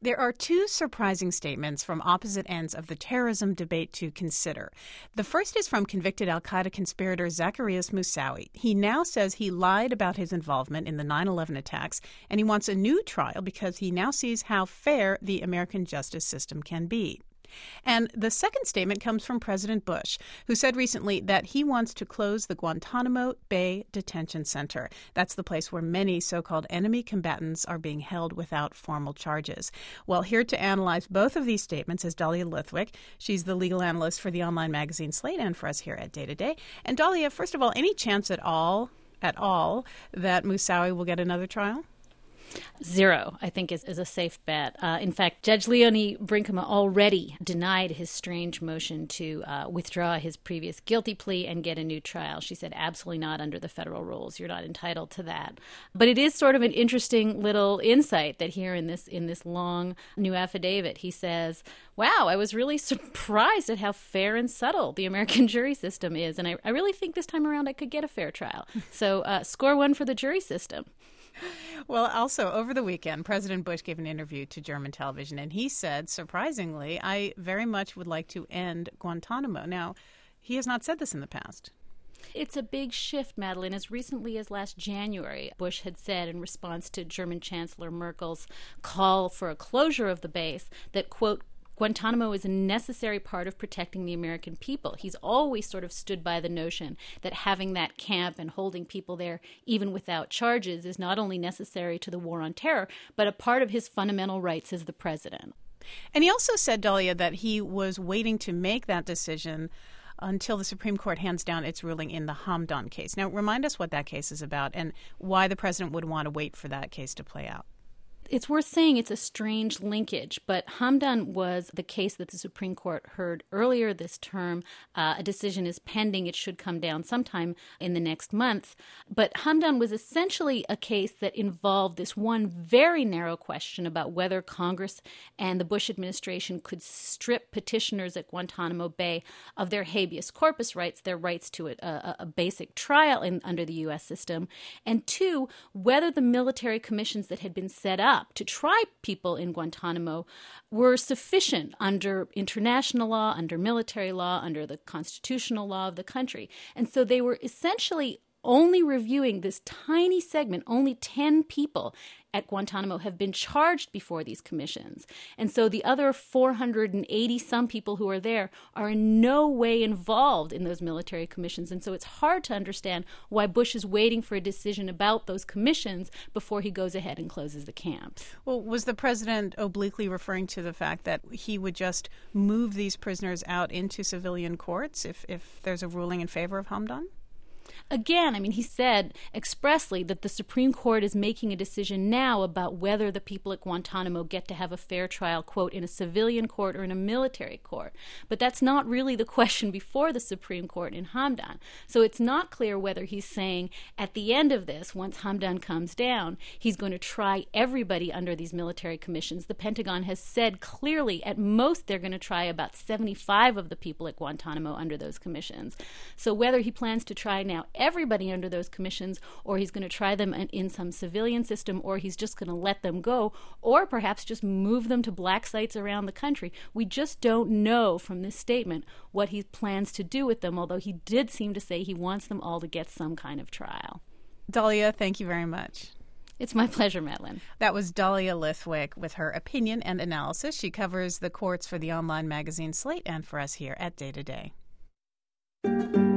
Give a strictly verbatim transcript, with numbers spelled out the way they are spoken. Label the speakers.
Speaker 1: There are two surprising statements from opposite ends of the terrorism debate to consider. The first is from convicted al-Qaeda conspirator Zacarias Moussaoui. He now says he lied about his involvement in the nine eleven attacks, and he wants a new trial because he now sees how fair the American justice system can be. And the second statement comes from President Bush, who said recently that he wants to close the Guantanamo Bay Detention Center. That's the place where many so-called enemy combatants are being held without formal charges. Well, here to analyze both of these statements is Dahlia Lithwick. She's the legal analyst for the online magazine Slate and for us here at Day to Day. And Dahlia, first of all, any chance at all, at all, that Moussaoui will get another trial?
Speaker 2: Zero, I think, is, is a safe bet. Uh, in fact, Judge Leonie Brinkema already denied his strange motion to uh, withdraw his previous guilty plea and get a new trial. She said, absolutely not under the federal rules. You're not entitled to that. But it is sort of an interesting little insight that here in this in this long new affidavit, he says, wow, I was really surprised at how fair and subtle the American jury system is. And I, I really think this time around I could get a fair trial. So uh, score one for the jury system.
Speaker 1: Well, also, over the weekend, President Bush gave an interview to German television, and he said, surprisingly, I very much would like to end Guantanamo. Now, he has not said this in the past.
Speaker 2: It's a big shift, Madeline. As recently as last January, Bush had said in response to German Chancellor Merkel's call for a closure of the base that, quote, Guantanamo is a necessary part of protecting the American people. He's always sort of stood by the notion that having that camp and holding people there, even without charges, is not only necessary to the war on terror, but a part of his fundamental rights as the president.
Speaker 1: And he also said, Dahlia, that he was waiting to make that decision until the Supreme Court hands down its ruling in the Hamdan case. Now, remind us what that case is about and why the president would want to wait for that case to play out.
Speaker 2: It's worth saying it's a strange linkage, but Hamdan was the case that the Supreme Court heard earlier this term. Uh, a decision is pending. It should come down sometime in the next month. But Hamdan was essentially a case that involved this one very narrow question about whether Congress and the Bush administration could strip petitioners at Guantanamo Bay of their habeas corpus rights, their rights to a, a, a basic trial in, under the U S system, and two, whether the military commissions that had been set up to try people in Guantanamo were sufficient under international law, under military law, under the constitutional law of the country. And so they were essentially only reviewing this tiny segment. Only ten people at Guantanamo have been charged before these commissions. And so the other four hundred eighty some people who are there are in no way involved in those military commissions. And so it's hard to understand why Bush is waiting for a decision about those commissions before he goes ahead and closes the camps.
Speaker 1: Well, was the president obliquely referring to the fact that he would just move these prisoners out into civilian courts if, if there's a ruling in favor of Hamdan?
Speaker 2: Again, I mean, he said expressly that the Supreme Court is making a decision now about whether the people at Guantanamo get to have a fair trial, quote, in a civilian court or in a military court. But that's not really the question before the Supreme Court in Hamdan. So it's not clear whether he's saying at the end of this, once Hamdan comes down, he's going to try everybody under these military commissions. The Pentagon has said clearly at most they're going to try about seventy-five of the people at Guantanamo under those commissions. So whether he plans to try now everybody under those commissions, or he's going to try them in, in some civilian system, or he's just going to let them go, or perhaps just move them to black sites around the country. We just don't know from this statement what he plans to do with them, although he did seem to say he wants them all to get some kind of trial.
Speaker 1: Dahlia, thank you very much.
Speaker 2: It's my pleasure, Madeline.
Speaker 1: That was Dahlia Lithwick with her opinion and analysis. She covers the courts for the online magazine Slate and for us here at Day to Day.